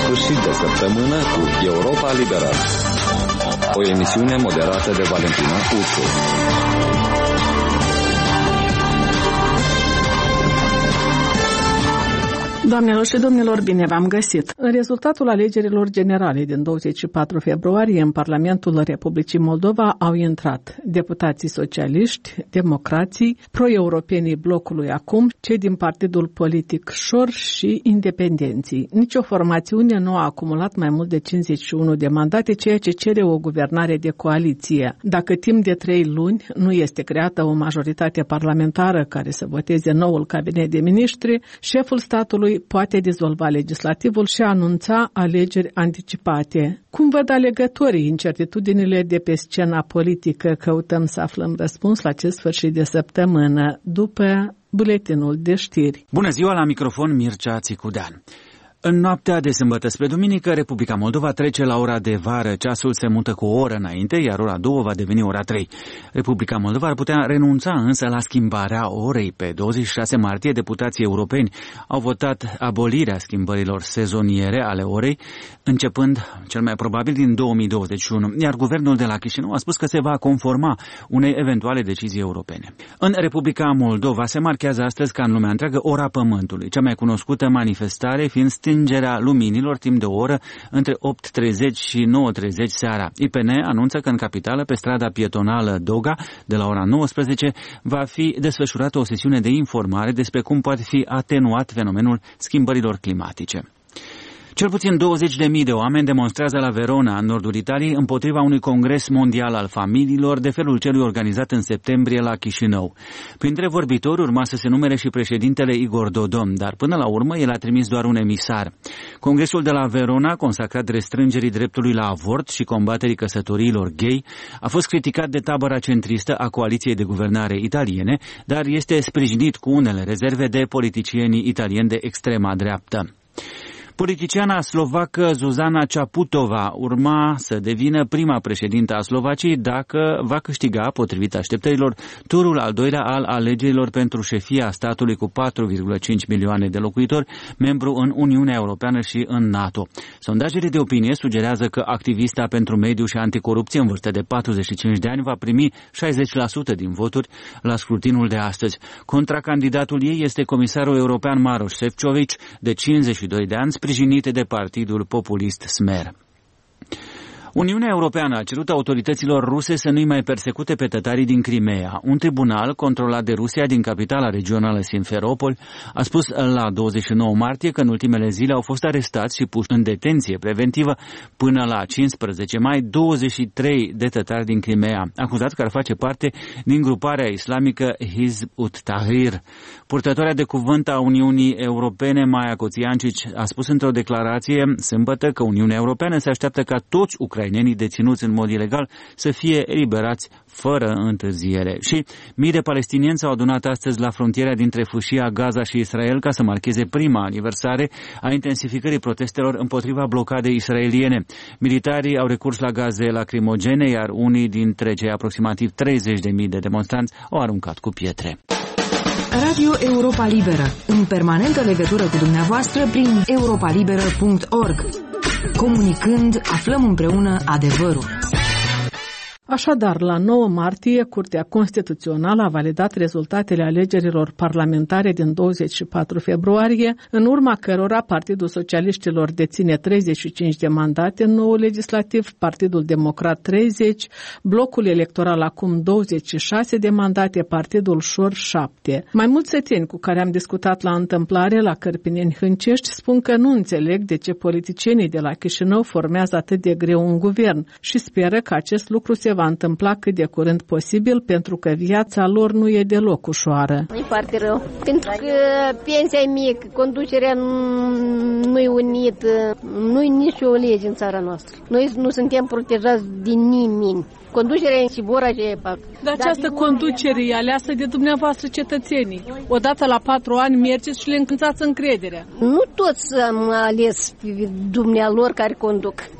sfârșit de săptămână cu Europa Liberă. O emisiune moderată de Valentina Ursu. Doamnelor și domnilor, bine v-am găsit! În rezultatul alegerilor generale din 24 februarie în Parlamentul Republicii Moldova au intrat deputații socialiști, democrații, pro-europenii blocului Acum, cei din partidul politic Șor și independenții. Nici o formațiune nu a acumulat mai mult de 51 de mandate, ceea ce cere o guvernare de coaliție. Dacă timp de 3 luni nu este creată o majoritate parlamentară care să voteze noul cabinet de miniștri, șeful statului poate dizolva legislativul și anunța alegeri anticipate. Cum văd alegătorii incertitudinile de pe scena politică? Căutăm să aflăm răspuns la acest sfârșit de săptămână, după buletinul de știri. Bună ziua, la microfon Mircea Țicudean. În noaptea de sâmbătă spre duminică, Republica Moldova trece la ora de vară. Ceasul se mută cu o oră înainte, iar ora 2 va deveni ora 3. Republica Moldova ar putea renunța însă la schimbarea orei. Pe 26 martie, deputații europeni au votat abolirea schimbărilor sezoniere ale orei, începând cel mai probabil din 2021, iar guvernul de la Chișinău a spus că se va conforma unei eventuale decizii europene. În Republica Moldova se marchează astăzi, ca în lumea întreagă, ora Pământului, cea mai cunoscută manifestare fiind stingerea luminilor timp de o oră între 8:30 și 9:30 seara. IPN anunță că în capitală, pe strada pietonală Doga, de la ora 19, va fi desfășurată o sesiune de informare despre cum poate fi atenuat fenomenul schimbărilor climatice. Cel puțin 20.000 de oameni demonstrează la Verona, în nordul Italiei, împotriva unui congres mondial al familiilor, de felul celui organizat în septembrie la Chișinău. Printre vorbitori urma să se numere și președintele Igor Dodon, dar până la urmă el a trimis doar un emisar. Congresul de la Verona, consacrat restrângerii dreptului la avort și combaterii căsătoriilor gay, a fost criticat de tabăra centristă a coaliției de guvernare italiene, dar este sprijinit cu unele rezerve de politicienii italieni de extrema dreaptă. Politiciana slovacă Zuzana Čaputová urma să devină prima președintă a Slovaciei dacă va câștiga, potrivit așteptărilor, turul al doilea al alegerilor pentru șefia statului cu 4,5 milioane de locuitori, membru în Uniunea Europeană și în NATO. Sondajele de opinie sugerează că activista pentru mediu și anticorupție în vârstă de 45 de ani va primi 60% din voturi la scrutinul de astăzi. Contracandidatul ei este comisarul european Maroš Šefčovič, de 52 de ani, sprijinit de partidul populist Smer. Uniunea Europeană a cerut autorităților ruse să nu-i mai persecute pe tătarii din Crimea. Un tribunal controlat de Rusia din capitala regională Simferopol a spus la 29 martie că în ultimele zile au fost arestați și puși în detenție preventivă până la 15 mai 23 de tătari din Crimea, acuzați că ar face parte din gruparea islamică Hizb ut-Tahrir. Purtătoarea de cuvânt a Uniunii Europene, Maia Coțiancici, a spus într-o declarație sâmbătă că Uniunea Europeană se așteaptă ca toți ucrainenii deținuți în mod ilegal să fie eliberați fără întârziere. Și mii de palestinieni s-au adunat astăzi la frontiera dintre Fâșia, Gaza și Israel ca să marcheze prima aniversare a intensificării protestelor împotriva blocadei israeliene. Militarii au recurs la gaze lacrimogene, iar unii dintre cei aproximativ 30.000 de demonstranți au aruncat cu pietre. Radio Europa Liberă, în permanentă legătură cu dumneavoastră prin europalibera.org. Comunicând, aflăm împreună adevărul. Așadar, la 9 martie, Curtea Constituțională a validat rezultatele alegerilor parlamentare din 24 februarie, în urma cărora Partidul Socialiștilor deține 35 de mandate în noul legislativ, Partidul Democrat 30, Blocul Electoral Acum 26 de mandate, Partidul Șor 7. Mai mulți săteni cu care am discutat la întâmplare la Cărpineni Hâncești spun că nu înțeleg de ce politicienii de la Chișinău formează atât de greu un guvern și speră că acest lucru se va întâmpla cât de curând posibil, pentru că viața lor nu e deloc ușoară. E foarte rău, pentru că pensia e mică, conducerea nu e unită, nu e nicio lege în țara noastră. Noi nu suntem protejați de nimeni. Conducerea în Sibora ce fac. Dar această conducere e aleasă de dumneavoastră cetățenii. Odată la 4 ani mergeți și le încântați încrederea. Nu toți am ales pe dumnealor care conduc.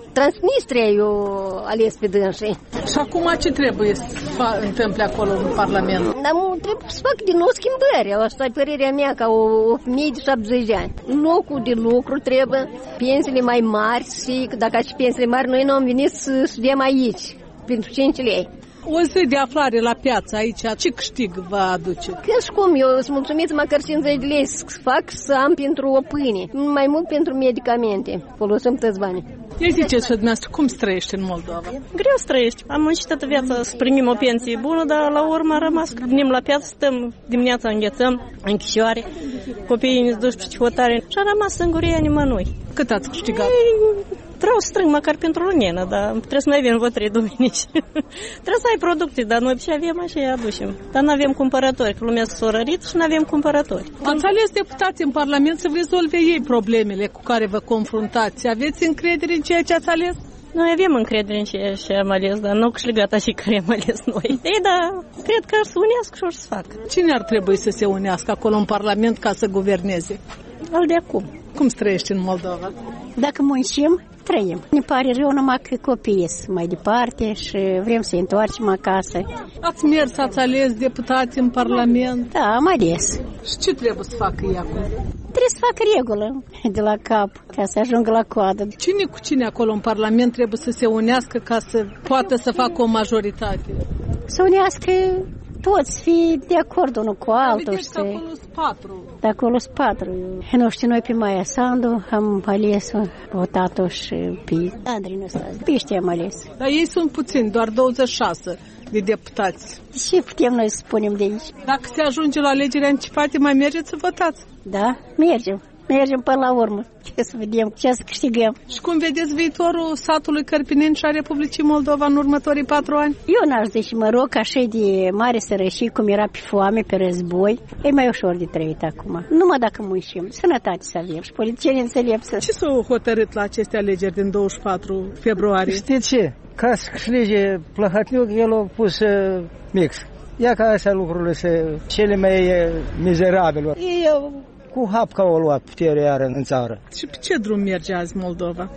Transnistria eu ales pe dânsii. Și acum ce trebuie să întâmple acolo în Parlament? Dar trebuie să fac din nou schimbări. Asta e părerea mea ca o femeie de 70 de ani. Locul de lucru trebuie, pensiile mai mari și dacă și pensiile mari, noi nu am venit să studiem aici, pentru 5 lei. O zi de aflare la piață aici, ce câștig vă aduce? Că și cum, eu sunt mulțumit măcar 50 de lei să fac să am pentru o pâine, mai mult pentru medicamente, folosim toți banii. Ia ziceți și dumneavoastră, cum să trăiești în Moldova? Greu să trăiești. Am muncit toată viața să primim o pensie bună, dar la urmă a rămas că venim la piață, stăm dimineața, înghețăm, în chișoare, copiii ne duc pe hotare și a rămas sânguria nimănui. Cât ați câștigat? Vreau să strâng măcar pentru lunenă, dar trebuie să mai avem vreo 3 duminici. Trebuie să ai producte, dar noi ce avem așa îi aducem. Dar nu avem cumpărători, că lumea s-a rărit și nu avem cumpărători. Ați ales deputați în Parlament să rezolve ei problemele cu care vă confruntați. Aveți încredere în ceea ce ați ales? Noi avem încredere în ceea ce am ales, dar nu au câștigat așa care am ales noi. Ei, dar cred că ar să unească și or să facă. Cine ar trebui să se unească acolo în Parlament ca să guverneze? Al de acum. Cum să trăiești în Moldova? Dacă muncim, trăim. Ne pare rău numai că copiii sunt mai departe și vrem să-i întoarcem acasă. Ați mers, ați ales deputați în Parlament? Da, am ales. Și ce trebuie să facă ei acum? Trebuie să facă regulă de la cap, ca să ajungă la coadă. Cine cu cine acolo în Parlament trebuie să se unească ca să poată să facă o majoritate? Să unească toți, fi de acord unul cu altul. Vedeți că acolo sunt 4. De acolo sunt 4. Nu știu, noi pe Maia Sandu am ales-o, votat-o și pe Andrei Năstase. Pe ăștia am ales. Dar ei sunt puțini, doar 26 de deputați. Ce putem noi să spunem de aici? Dacă se ajunge la alegeri anticipate, mai mergeți să votați? Da, mergem. Mergem până la urmă. Ce să vedem, ce să câștigăm. Și cum vedeți viitorul satului Cărpineni și a Republicii Moldova în următorii 4 ani? Eu n-aș zice, mă rog, așa de mare sărășie, cum era pe foame, pe război, e mai ușor de trăit acum. Numai dacă muncim, sănătate să avem și politicieni înțelepți. Ce s-au hotărât la aceste alegeri din 24 februarie? Știți ce? Ca să câștige Plăhatniuc, el a pus mix. Ia ca astea lucrurile cele mai mizerabile. Ei cu hapca au luat puterea iară în țară. Și pe ce drum merge azi Moldova?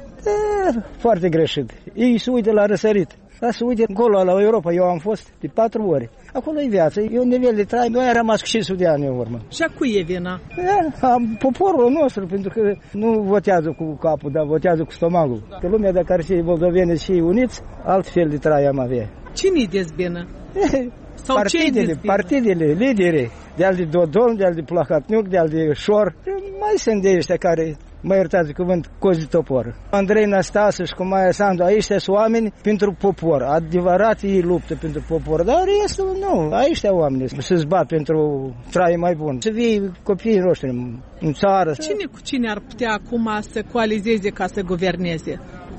Foarte greșit. Ei se uită la răsărit. Dar se uită acolo la Europa. Eu am fost de 4 ori. Acolo e viață, e un nivel de trai. Noi am rămas cu 500 de ani în urmă. Și a cui e vina? Poporul nostru, pentru că nu votează cu capul, dar votează cu stomacul. Că lumea, dacă ar fi moldoveni și uniți, altfel de trai am avea. Cine-i dezbină? Sau partidele, lideri, de-al de Dodon, de-al de Plăhatniuc, de-al de Șor, mai sunt de ăștia care, mă iertați cuvânt, cozi de topor. Andrei Năstase și cu Maia Sandu, ăștia sunt oameni pentru popor. Adevărat ei luptă pentru popor, dar restul nu. Ăștia oameni să-ți bat pentru trai mai bun. Să vii copiii noștri în țară. Cine cu cine ar putea acum să coalizeze ca să guverneze?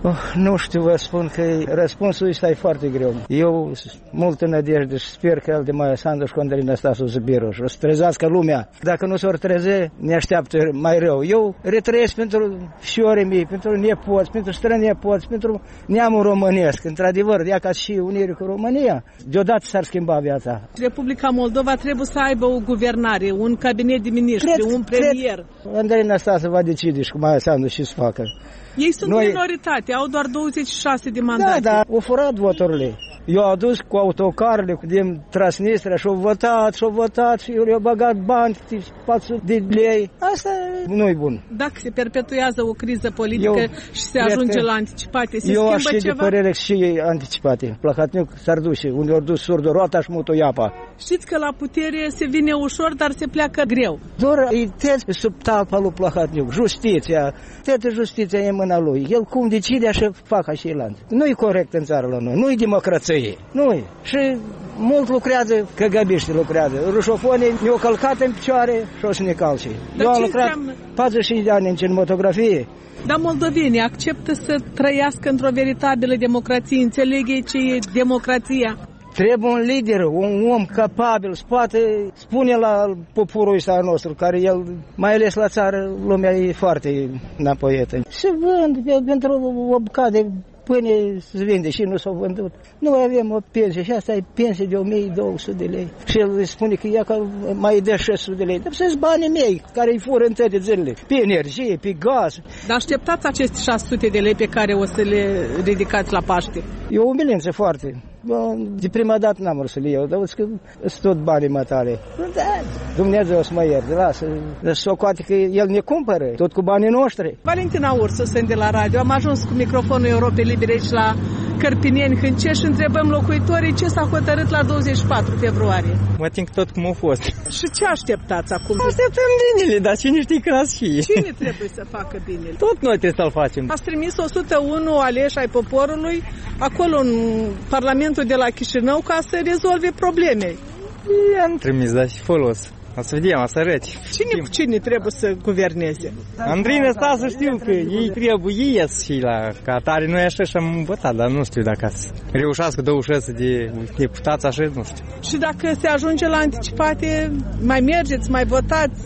Nu știu, vă spun că răspunsul ăsta e foarte greu. Eu multă nădejde și sper că el de Maia Sandu și cu Andrei Năstase o să biră și o să trezească lumea. Dacă nu s-or treze, ne așteaptă mai rău. Eu retrăiesc pentru fiorii mei, pentru nepoți, pentru strănepoți, pentru neamul românesc. Într-adevăr, ea ca și unire cu România, deodată s-ar schimba viața. Republica Moldova trebuie să aibă o guvernare, un cabinet de miniștri, un premier. Andrei Năstase va decide și cu Maia Sandu și să facă. Ei sunt minoritate, au doar 26 de mandate. Da, au furat voturile. Eu au dus cu autocarele din Transnistria și au votat și eu le-au băgat bani, 400 de lei. Asta nu e bun. Dacă se perpetuează o criză politică și se ajunge la anticipate, se schimbă ceva? Eu aș fi de părere și anticipate. Plăhatniuc s-ar duce, unde au dus surdul rota și mutul iapa. Știți că la putere se vine ușor, dar se pleacă greu. Doar îi tăți sub talpa lui Plăhatniuc, justiția. Toată justiția e în mâna lui. El cum decide așa fac așa elan. Nu e corect în țara la noi, nu e democrație. Nu. Și mult lucrează, căgăbiști lucrează. Rușofonii ne-au călcat în picioare și o să ne calce. Eu am lucrat 45 de ani în cinematografie. Dar moldovenii acceptă să trăiască într-o veritabilă democrație, înțeleg ei ce e democrația? Trebuie un lider, un om capabil, să poate spune la poporul ăsta nostru, care el, mai ales la țară, lumea e foarte înapoietă. Se vând pentru o bucată de pâine se vinde și nu s-a vândut. Noi avem o pensie și asta e pensie de 1200 de lei. Și el spune că ea că mai dă 600 de lei. Dar să-s banii mei care îi fură în toate zilele. Pe energie, pe gaz. Dar așteptați aceste 600 de lei pe care o să le ridicați la Paște? E o umilință foarte. De prima dată n-am vrut să le iau, dar că sunt tot banii matale. Da, Dumnezeu o să mă ierte, lasă. Socoate că el ne cumpără, tot cu banii noștri. Valentina Ursu, sunt de la radio. Am ajuns cu microfonul Europei Libere aici la Cărpinieni, Hâncești și întrebăm locuitorii ce s-a hotărât la 24 februarie. Mă ating tot cum a fost. Și ce așteptați acum? Așteptăm binele, dar cine știe când ați fi? Cine trebuie să facă binele? Tot noi trebuie să-l facem. Ați trimis 101 aleși ai poporului acolo în Parlamentul de la Chișinău ca să rezolve probleme. I-am trimis, dar și folos. O să vedem, o să arăți. Cine cu cine trebuie să guverneze? Andrine sta să știu că ei trebuie și la ca atare. Noi așa și-am votat, dar nu știu dacă să reușească 26 de deputați așa, nu știu. Și dacă se ajunge la anticipate, mai mergeți, mai votați?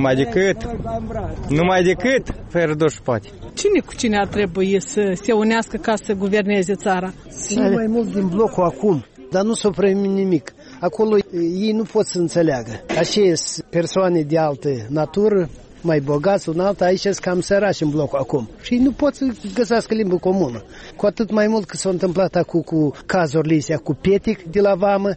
Numai decât, fără doși poate. Cine cu cine ar trebui să se unească ca să guverneze țara? Cel mai mult din blocul acum, dar nu s-o primi nimic. Acolo ei nu pot să înțeleagă. Așa sunt persoane de altă natură, mai bogați, un altă, aici sunt cam sărași în blocul acum. Și ei nu pot să găsească limbă comună. Cu atât mai mult că s-a întâmplat acum cu cazurile astea, cu Petic de la Vamă,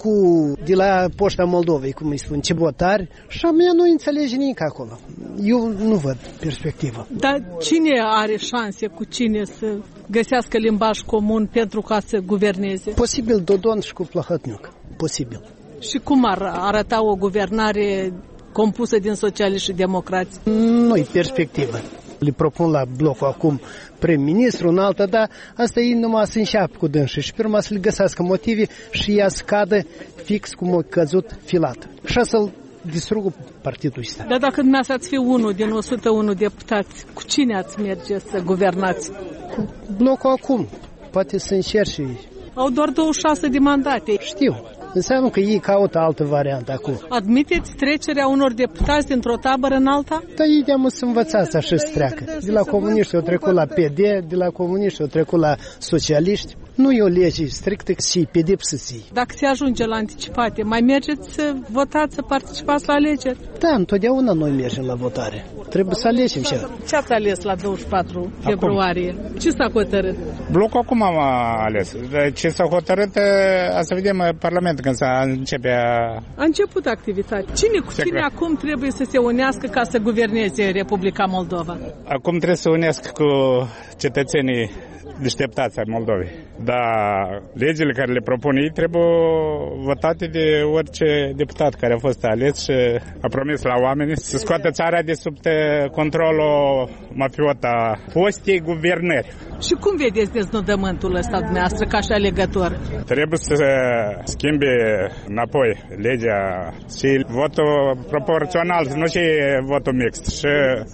de la Poșta Moldovei, cum îi spun, cebotari, și a mea nu înțelege nimic acolo. Eu nu văd perspectivă. Dar cine are șanse cu cine să găsească limbaj comun pentru ca să guverneze? Posibil Dodon și cu Plahotniuc. Posibil. Și cum ar arăta o guvernare compusă din socialiști și democrați? Nu-i perspectivă. Le propun la blocul acum prim-ministru, în altă, dar asta ei numai să înșeapă cu dânsii și pe urmă să le găsească motive și ea să cadă fix cum a căzut filat. Și să-l distrugă partidul ăsta. Dar dacă dumneavoastră ați fi unul din 101 deputați, cu cine ați merge să guvernați? Cu blocul acum. Poate să încerci. Au doar 26 de mandate. Știu. Înseamnă că ei caută altă variantă acum. Admiteți trecerea unor deputați dintr-o tabără în alta? Da, ei de-am să învățați așa să treacă. De la comuniști au trecut la PD, de la comuniști au trecut la socialiști. Nu e o lege strictă și pedepsiți. Dacă se ajunge la anticipate, mai mergeți să votați, să participați la alegeri? Da, întotdeauna noi mergem la votare. Trebuie să alegem și ce ați ales la 24 februarie? Ce s-a hotărât? Blocul acum am ales. Ce s-a hotărât, să vedem Parlamentul când s-a începe. A început activitatea. Cine cu cine acum trebuie să se unească ca să guverneze Republica Moldova? Acum trebuie să unească cu cetățenii deșteptați ai Moldovei. Dar legile care le propun ei trebuie votate de orice deputat care a fost ales și a promis la oameni să scoată țara de sub controlul mafiot a fostei guvernări. Și cum vedeți deznodământul ăsta dumneavoastră ca și alegător? Trebuie să schimbe înapoi legea și votul proporțional, nu și votul mixt. Și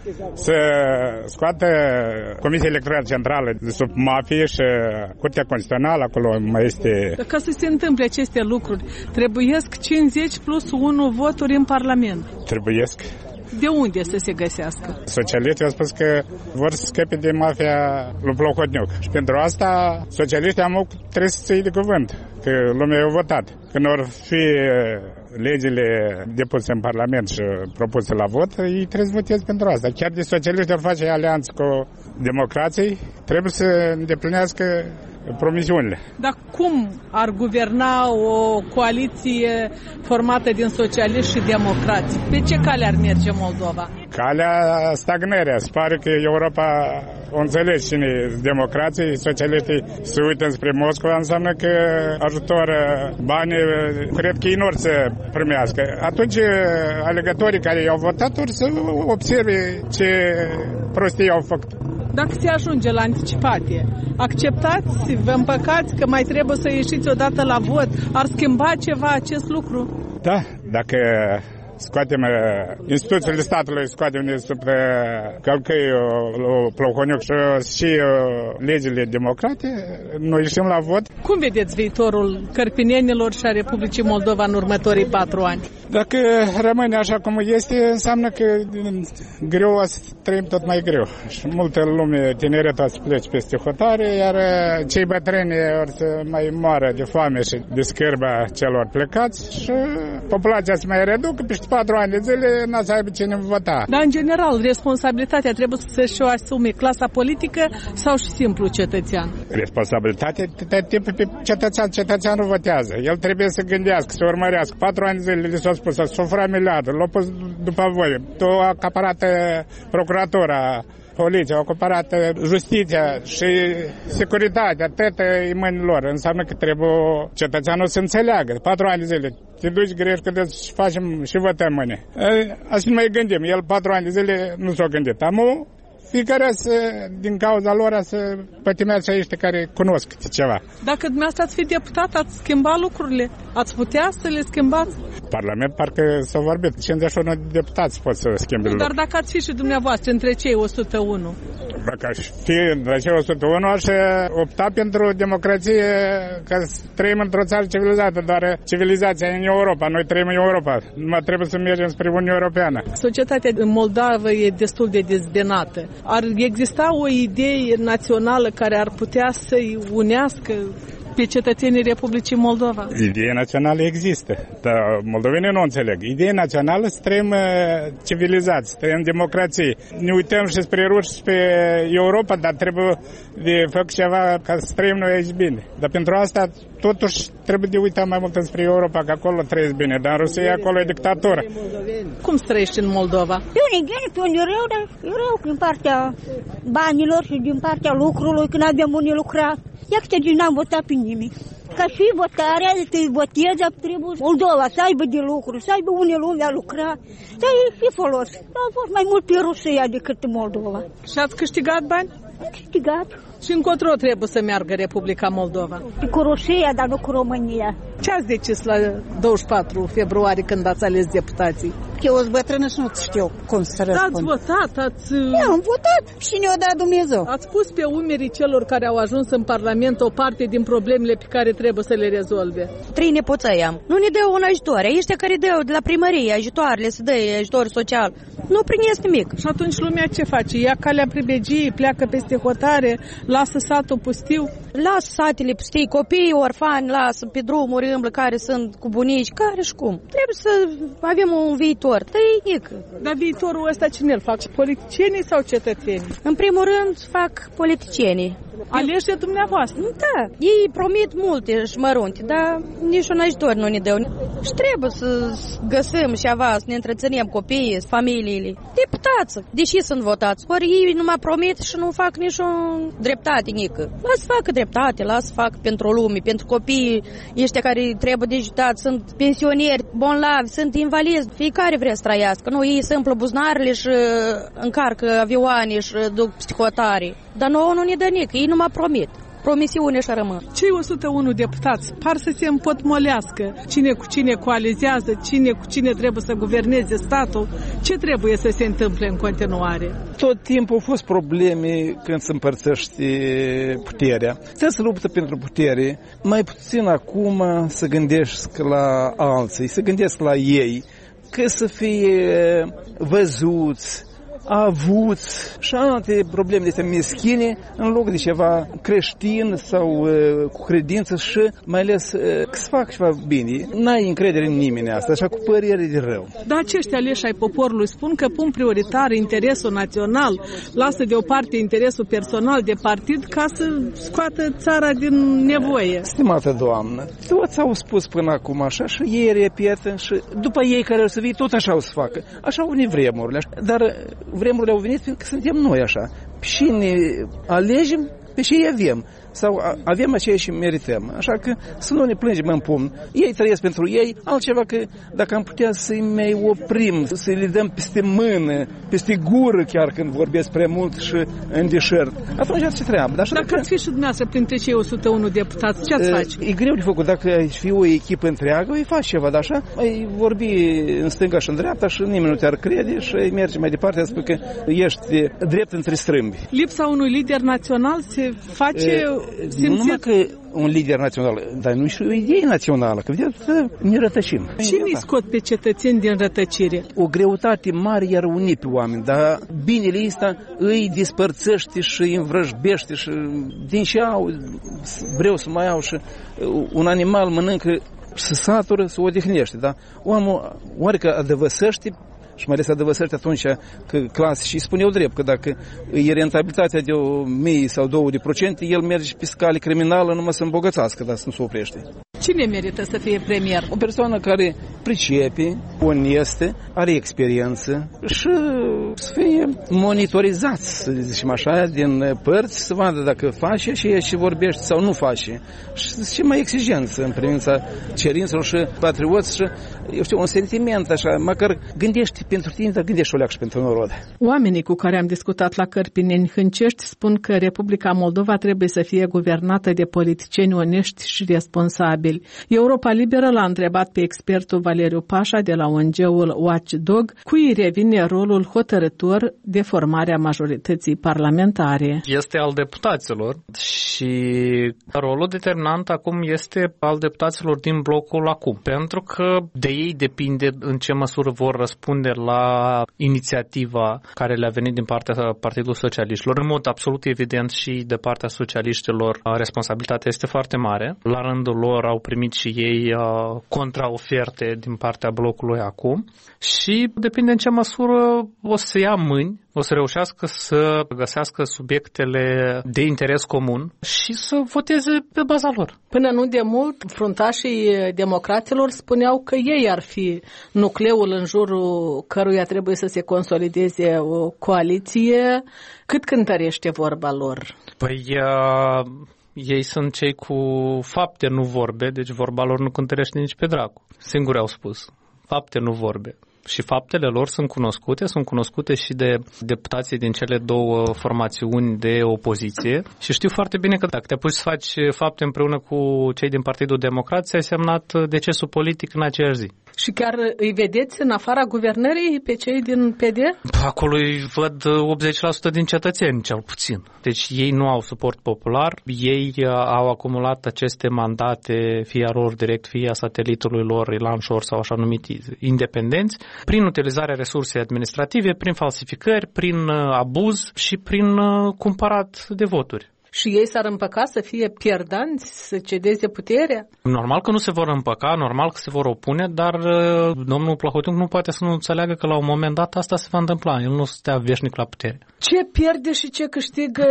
să scoată Comisia Electorală Centrală de sub mafie și Curtea Constituțională, acolo mai este... Ca să se întâmple aceste lucruri, trebuiesc 50 plus 1 voturi în Parlament. Trebuiesc. De unde să se găsească? Socialiștii au spus că vor să scape de mafia lui Plahotniuc. Și pentru asta socialiștii trebuie să ții de cuvânt, că lumea a votat. Când vor fi legile depuse în Parlament și propuse la vot, ei trebuie să voteze pentru asta. Chiar de socialiști vor face alianță cu democrații, trebuie să îndeplinească promisiunile. Dar cum ar guverna o coaliție formată din socialiști și democrați? Pe ce cale ar merge Moldova? Calea stagnării. Se pare că Europa o înțelege cine democrații, socialiștii se uită spre Moscova, înseamnă că ajutor, bani, cred că ei nu or să primească. Atunci alegătorii care i-au votat or să observe ce prostii au făcut. Dacă se ajunge la anticipate, acceptați, vă împăcați că mai trebuie să ieșiți odată la vot? Ar schimba ceva acest lucru? Da, dacă scoatem instituțiile statului, scoatem sub călcăiul Plohoniuc și legile democrate, noi ieșim la vot. Cum vedeți viitorul cărpinenilor și a Republicii Moldova în următorii 4 ani? Dacă rămâne așa cum este, înseamnă că greu o să trăim tot mai greu. Și multă lume tineretă o să plece peste hotare, iar cei bătrâni or să mai moară de foame și de scârba celor plecați și populația se mai reducă, peste 4 ani de zile n-a să aibă cine vota. Dar, în general, responsabilitatea trebuie să-și o asume clasa politică sau și simplu cetățean? Responsabilitatea pe cetățeanul votează. El trebuie să gândească, să urmărească. 4 ani de zile li s-a spus, să sufra miliardul, l-a pus după voi. A acaparat procuratura, poliția, a acaparat justiția și securitatea, toate în mâinile lor. Înseamnă că trebuie cetățeanul să înțeleagă. 4 ani de zile. Te duci grești că și facem și votăm mâine. Așa nu mai gândim. El 4 ani de zile nu s-a gândit. Fiecare din cauza lor să pătimează aici care cunosc ceva. Dacă dumneavoastră ați fi deputat, ați schimba lucrurile? Ați putea să le schimbați? Parlament parcă s-a vorbit. 51 de deputați pot să schimbe lucrurile. Dar dacă ați fi și dumneavoastră între cei 101? Dacă aș fi între cei 101, aș opta pentru democrație, că trăim într-o țară civilizată, doar civilizația în Europa. Noi trăim în Europa. Numai trebuie să mergem spre Uniunea Europeană. Societatea în Moldova e destul de dezbinată. Ar exista o idee națională care ar putea să-i unească pe cetățenii Republicii Moldova? Ideea națională există, dar moldovenii nu înțeleg. Ideea națională să trăim civilizați, să trăim democrație. Ne uităm și spre ruși și spre Europa, dar trebuie de făcut ceva ca să trăim noi aici bine. Dar pentru asta totuși trebuie de uitat mai mult spre Europa, că acolo trăiesc bine, dar în Rusia acolo e dictatură. Cum trăiești în Moldova? E unde e rău, dar e rău din partea banilor și din partea lucrului, când avem unii lucra. Ia că n-am votat pe nimic. Ca și votarea, să votezi, trebuie Moldova să aibă de lucru, să aibă unii lume a lucra. Dar e folos. A fost mai mult pe Rusia decât în Moldova. Și ați câștigat bani? Am câștigat. Și încotro trebuie să meargă Republica Moldova? Cu Rusia, dar nu cu România. Ce ați decis la 24 februarie când ați ales deputații? Eu sunt bătrână și nu știu cum să răspund. Ați votat? Eu am votat și ne-o dat Dumnezeu. Ați pus pe umerii celor care au ajuns în Parlament o parte din problemele pe care trebuie să le rezolve? 3 nepoțăi am. Nu ne dă un ajutor. Ăștia care dă de la primărie ajutoarele, să dă ajutor social. Nu primesc nimic. Și atunci lumea ce face? Ia calea pribegiei, pleacă peste hotare, lasă satul pustiu? Lasă satele pustii, copiii orfani lasă pe drumuri, îmblă care sunt cu bunici, care și cum. Trebuie să avem un viitor. Dar viitorul ăsta cine îl fac? Politicienii sau cetățenii? În primul rând fac politicienii. Aleși de dumneavoastră? Da, ei promit multe și mărunte, dar niciun ajutor nu ne dă. Și trebuie să găsim ceva, să ne întreținem copiii, familiile. Deputați, deși sunt votați, ori ei numai promit și nu fac niciun dreptate nică. Lasă facă dreptate, lasă facă pentru lume, pentru copiii ăștia care trebuie de ajutat, sunt pensionieri, bolnavi, sunt invalizi, fiecare vrea să trăiască. Nu, ei se împlă buzunarele și încarcă avioane și duc psihotare. Dar nouă nu ne dă nică, ei numai promit. Promisiune și rămân. Cei 101 deputați par să se împotmolească. Cine cu cine coalizează, cine cu cine trebuie să guverneze statul. Ce trebuie să se întâmple în continuare? Tot timpul au fost probleme când se împărțește puterea. Se luptă pentru putere. Mai puțin acum să gândești la alții, să gândesc la ei, că să fie văzuți, avuți și alte probleme de astea meschine în loc de ceva creștin sau cu credință și mai ales că să fac ceva bine. N-ai încredere în nimeni asta, așa cu părere de rău. Dar acești aleși ai poporului spun că pun prioritar interesul național, lasă deoparte interesul personal de partid ca să scoată țara din nevoie. Stimată doamnă, toți au spus până acum așa și ei repetă și după ei care o să vii tot așa o să facă. Așa au venit vremurile, dar vremurile au venit pentru că suntem noi așa. Și ne alegem Pe ce avem? Sau avem aceea și merităm. Așa că să nu ne plângem în pumn. Ei trăiesc pentru ei, altceva că dacă am putea să-i mai oprim, să le dăm peste mână, peste gură chiar când vorbesc prea mult și în deșert, atunci ați fi treabă. Dacă ați fi și dumneavoastră printre cei 101 deputați, ce ați face? E greu de făcut. Dacă ai fi o echipă întreagă, îi faci ceva, dar așa ai vorbi în stânga și în dreapta și nimeni nu te-ar crede și ai merge mai departe, spune că ești drept între strâmbi. Lipsa unui lider național se face simțit? Nu numai că un lider național, dar nu și o idee națională, că vedeți, ne rătăcim. Cine scot pe cetățeni din rătăcire? O greutate mare i-ar uni pe oameni, dar binele ăsta îi despărțește și îi învrăjbește și din ce au, vreau să mai au și un animal mănâncă și se satură, se odihnește, da? Omul oarecă adăvăsește și mai ales adăvăsește atunci că clase și spuneau drept că dacă e rentabilitatea de 1.000 sau 2%, el merge pe scale criminală numai să îmbogățească, dar să nu se oprește. Cine merită să fie premier? O persoană care pricepe, onestă, are experiență și să fie monitorizat, să zicem așa, din părți, să vadă dacă face și vorbește sau nu face. Și să fie mai exigență în privința cerințelor și patrioți și, eu știu, un sentiment așa, măcar gândește pentru tine, dar gândește o leacă și pentru norod. Oamenii cu care am discutat la Cărpineni Hâncești spun că Republica Moldova trebuie să fie guvernată de politicieni onești și responsabili. Europa Liberă l-a întrebat pe expertul Valeriu Pașa de la ONG-ul Watchdog cui revine rolul hotărător de formarea majorității parlamentare. Este al deputaților și rolul determinant acum este al deputaților din blocul acum, pentru că de ei depinde în ce măsură vor răspunde la inițiativa care le-a venit din partea Partidului Socialiștilor. În mod absolut evident și de partea socialiștilor responsabilitatea este foarte mare. La rândul lor au primit și ei contraoferte din partea blocului acum și depinde în ce măsură o să ia mâini, o să reușească să găsească subiectele de interes comun și să voteze pe baza lor. Până nu de mult, fruntașii democraților spuneau că ei ar fi nucleul în jurul căruia trebuie să se consolideze o coaliție. Cât cântărește vorba lor? Păi ei sunt cei cu fapte, nu vorbe, deci vorba lor nu cântărește nici pe dracu. Singuri au spus. Fapte, nu vorbe. Și faptele lor sunt cunoscute și de deputații din cele două formațiuni de opoziție și știu foarte bine că dacă te apuci să faci fapte împreună cu cei din Partidul Democrat, ți-ai semnat decesul politic în aceeași zi. Și chiar îi vedeți în afara guvernării pe cei din PD? Acolo îi văd 80% din cetățeni, cel puțin. Deci ei nu au suport popular, ei au acumulat aceste mandate, fie a lor direct, fie a satelitului lor, Ilan Șor sau așa numiti independenți, prin utilizarea resursei administrative, prin falsificări, prin abuz și prin cumpărat de voturi. Și ei s-ar împăca să fie pierdanți, să cedeze puterea? Normal că nu se vor împăca, normal că se vor opune, dar domnul Plahotniuc nu poate să nu înțeleagă că la un moment dat asta se va întâmpla. El nu stea veșnic la putere. Ce pierde și ce câștigă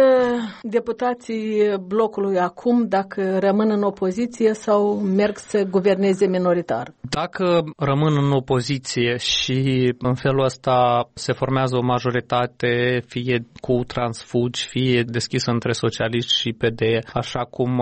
deputații blocului acum dacă rămân în opoziție sau merg să guverneze minoritar? Dacă rămân în opoziție și în felul ăsta se formează o majoritate, fie cu transfugi, fie deschisă între socialiști și PD, așa cum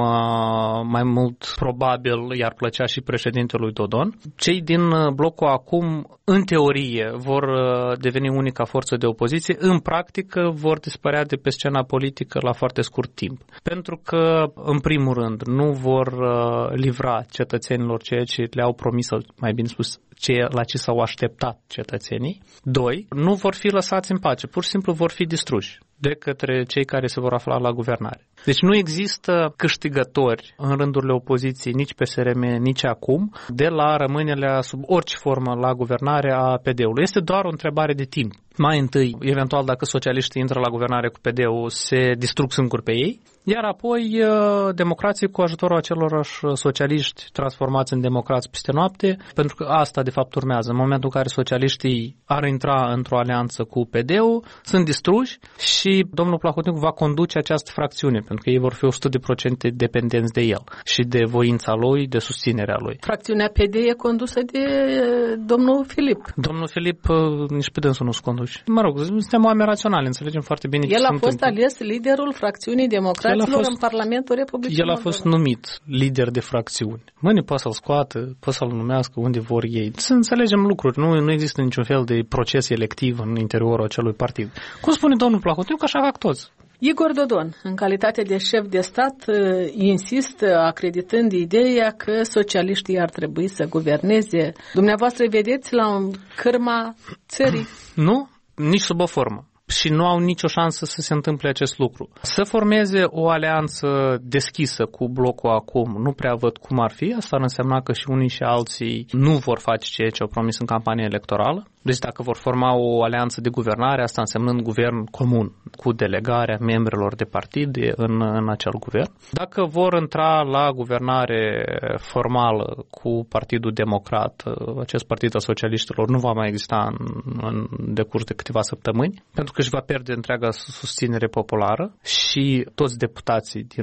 mai mult probabil i-ar plăcea și președintelui Dodon, cei din blocul acum, în teorie, vor deveni unica forță de opoziție, în practică vor dispărea de pe scena politică la foarte scurt timp. Pentru că, în primul rând, nu vor livra cetățenilor ceea ce le-au promis, sau mai bine spus, la ce s-au așteptat cetățenii. 2. Nu vor fi lăsați în pace, pur și simplu vor fi distruși de către cei care se vor afla la guvernare. Deci nu există câștigători în rândurile opoziției, nici PSRM, nici acum, de la rămânerea sub orice formă la guvernare a PD-ului. Este doar o întrebare de timp. Mai întâi, eventual, dacă socialiștii intră la guvernare cu PD-ul, se distrug singuri pe ei, iar apoi democrații cu ajutorul acelorași socialiști transformați în democrați peste noapte, pentru că asta de fapt urmează. În momentul în care socialiștii ar intra într-o alianță cu PD-ul, sunt distruși și domnul Plahotniuc va conduce această fracțiune, pentru că ei vor fi 100% dependenți de el și de voința lui, de susținerea lui. Fracțiunea PD e condusă de domnul Filip. Domnul Filip nici pe dânsul nu-și conduce. Mă rog, suntem oameni raționali, înțelegem foarte bine el a fost ales liderul fracțiunii democratice deputaților în Parlamentul Republicii Moldova. El a fost numit lider de fracțiuni. Mâine poate să-l scoată, poate să-l numească unde vor ei. Să înțelegem lucruri. Nu există niciun fel de proces electiv în interiorul acelui partid. Cum spune domnul Plahotniuc, așa fac toți. Igor Dodon, în calitate de șef de stat, insistă, acreditând ideea că socialiștii ar trebui să guverneze. Dumneavoastră îi vedeți la cârma țării? Nu, nici sub o formă. Și nu au nicio șansă să se întâmple acest lucru. Să formeze o alianță deschisă cu blocul acum, nu prea văd cum ar fi. Asta ar însemna că și unii și alții nu vor face ceea ce au promis în campanie electorală. Deci dacă vor forma o alianță de guvernare, asta însemnând guvern comun, cu delegarea membrilor de partid în acel guvern. Dacă vor intra la guvernare formală cu Partidul Democrat, acest partid al socialiștilor nu va mai exista în decurs de câteva săptămâni, pentru că își va pierde întreaga susținere populară și toți deputații din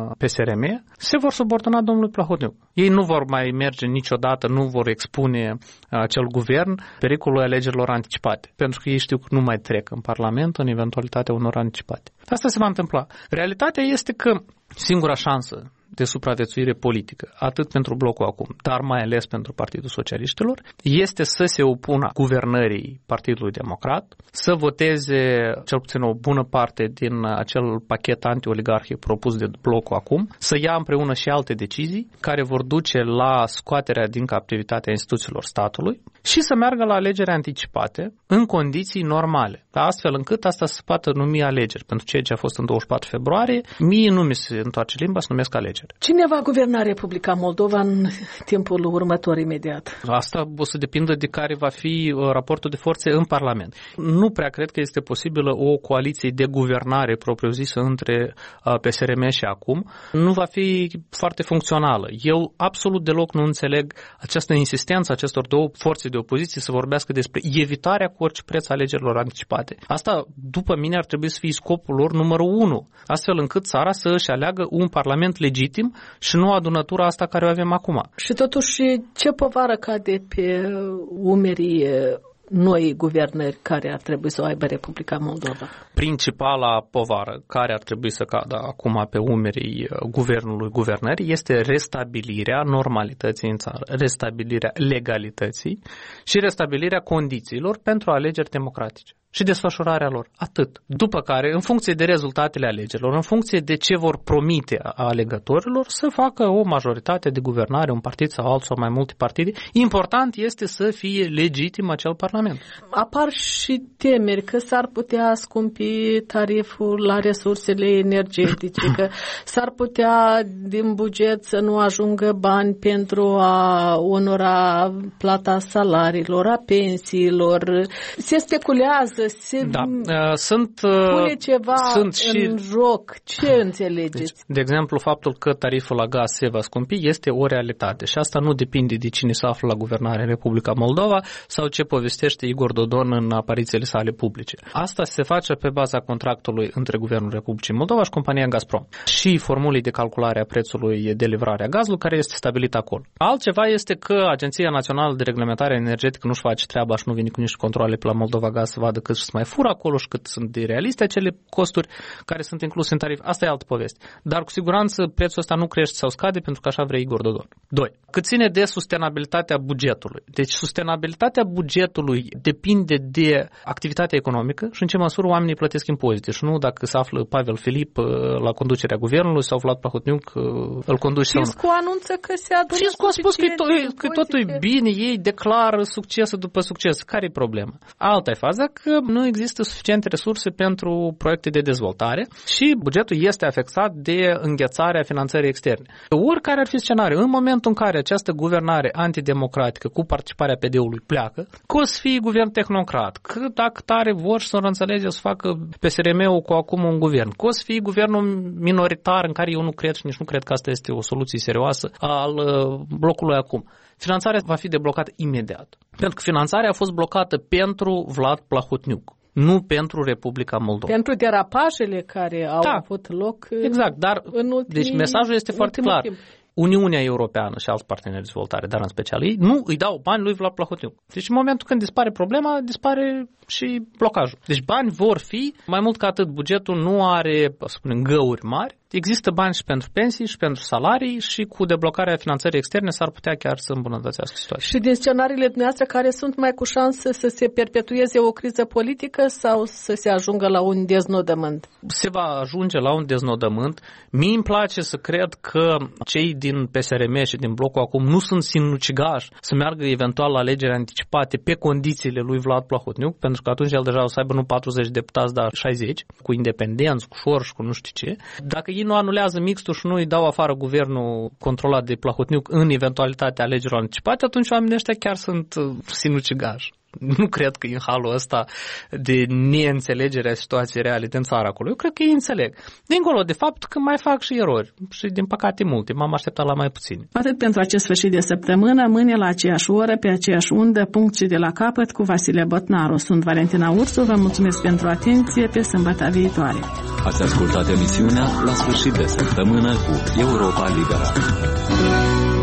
PSRM se vor subordona domnului Plahotniuc. Ei nu vor mai merge niciodată, nu vor expune acel guvern pericolul alegerilor anticipate, pentru că ei știu că nu mai trec în Parlament în eventualitatea unor anticipate. Asta se va întâmpla. Realitatea este că singura șansă de supraviețuire politică, atât pentru blocul acum, dar mai ales pentru Partidul Socialiștilor, este să se opună guvernării Partidului Democrat, să voteze cel puțin o bună parte din acel pachet anti-oligarhic propus de blocul acum, să ia împreună și alte decizii care vor duce la scoaterea din captivitatea instituțiilor statului și să meargă la alegeri anticipate în condiții normale, astfel încât asta se poată numi alegeri. Pentru ceea ce a fost în 24 februarie, mie nu mi se întoarce limba să numesc alegeri. Cine va guverna Republica Moldova în timpul următor imediat? Asta o să depindă de care va fi raportul de forțe în Parlament. Nu prea cred că este posibilă o coaliție de guvernare propriu-zisă între PSRM și acum. Nu va fi foarte funcțională. Eu absolut deloc nu înțeleg această insistență acestor două forțe de opoziție să vorbească despre evitarea cu orice preț alegerilor anticipate. Asta, după mine, ar trebui să fie scopul lor numărul 1, astfel încât țara să își aleagă un parlament legitim și nu adunătura asta care o avem acum. Și totuși, ce povară cade pe umerii noi guvernări care ar trebui să o aibă Republica Moldova? Principala povară care ar trebui să cadă acum pe umerii guvernului guvernării este restabilirea normalității în țară, restabilirea legalității și restabilirea condițiilor pentru alegeri democratice și desfășurarea lor. Atât. După care, în funcție de rezultatele alegerilor, în funcție de ce vor promite alegătorilor, să facă o majoritate de guvernare, un partid sau altul sau mai multe partide. Important este să fie legitim acel parlament. Apar și temeri că s-ar putea scumpi tariful la resursele energetice, că s-ar putea din buget să nu ajungă bani pentru a onora plata salariilor, a pensiilor. Se speculează, pune ceva în joc. Ce înțelegeți? Deci, de exemplu, faptul că tariful la gaz se va scumpi este o realitate și asta nu depinde de cine se află la guvernare în Republica Moldova sau ce povestește Igor Dodon în aparițiile sale publice. Asta se face pe baza contractului între Guvernul Republicii Moldova și compania Gazprom și formulei de calculare a prețului de livrare a gazului care este stabilit acolo. Altceva este că Agenția Națională de Reglementare Energetică nu-și face treaba și nu vine cu niște controle pe la Moldova Gaz să vadă cât se mai fură acolo și cât sunt de realiste acele costuri care sunt incluse în tarif. Asta e altă poveste. Dar cu siguranță prețul ăsta nu crește sau scade pentru că așa vrea Igor Dodon. 2. Cât ține de sustenabilitatea bugetului. Deci sustenabilitatea bugetului depinde de activitatea economică și în ce măsură oamenii plătesc impozite și nu dacă se află Pavel Filip la conducerea guvernului sau Vlad Plahotniuc îl conduce sau nu. Fiscul anunță că se adună. Fiscul a spus că totul e bine, ei declară succes după succes. Care e problema? Alta e faza că nu există suficiente resurse pentru proiecte de dezvoltare și bugetul este afectat de înghețarea finanțării externe. Oricare ar fi scenariu, în momentul în care această guvernare antidemocratică cu participarea PD-ului pleacă, că o să fie guvern tehnocrat, că dacă tare vor și să înțelege să facă PSRM-ul cu acum un guvern, că o să fie guvernul minoritar în care eu nu cred și nici nu cred că asta este o soluție serioasă al blocului acum. Finanțarea va fi deblocată imediat. Pentru că finanțarea a fost blocată pentru Vlad Plahotniuc, nu pentru Republica Moldova. Pentru derapajele care au avut loc. Exact, dar deci mesajul este foarte clar. Timp. Uniunea Europeană și alți parteneri de dezvoltare, dar în special ei, nu îi dau bani lui Vlad Plahotniuc. Deci în momentul când dispare problema, dispare și blocajul. Deci bani vor fi, mai mult ca atât, bugetul nu are, să spunem, găuri mari, există bani și pentru pensii și pentru salarii și cu deblocarea finanțării externe s-ar putea chiar să îmbunătățească situația. Și din scenariile dumneavoastră care sunt mai cu șanse să se perpetueze o criză politică sau să se ajungă la un deznodământ? Se va ajunge la un deznodământ. Mie îmi place să cred că cei din PSRM și din blocul acum nu sunt sinucigași să meargă eventual la alegeri anticipate pe condițiile lui Vlad Plahotniuc, pentru că atunci el deja o să aibă nu 40 deputați, dar 60, cu independenți, cu șor și cu nu știu ce. Dacă ei nu anulează mixtul și nu îi dau afară guvernul controlat de Plahotniuc în eventualitatea alegerilor anticipate, atunci oamenii ăștia chiar sunt sinucigași. Nu cred că e în halul ăsta de neînțelegere a situației reale din țara acolo. Eu cred că ei înțeleg. Dincolo de fapt că mai fac și erori. Și din păcate multe. M-am așteptat la mai puține. Atât pentru acest sfârșit de săptămână. Mâine la aceeași oră, pe aceeași undă, punct și de la capăt cu Vasile Botnaru. Sunt Valentina Ursu. Vă mulțumesc pentru atenție. Pe sâmbătă viitoare. Ați ascultat emisiunea La sfârșit de săptămână cu Europa Liberă.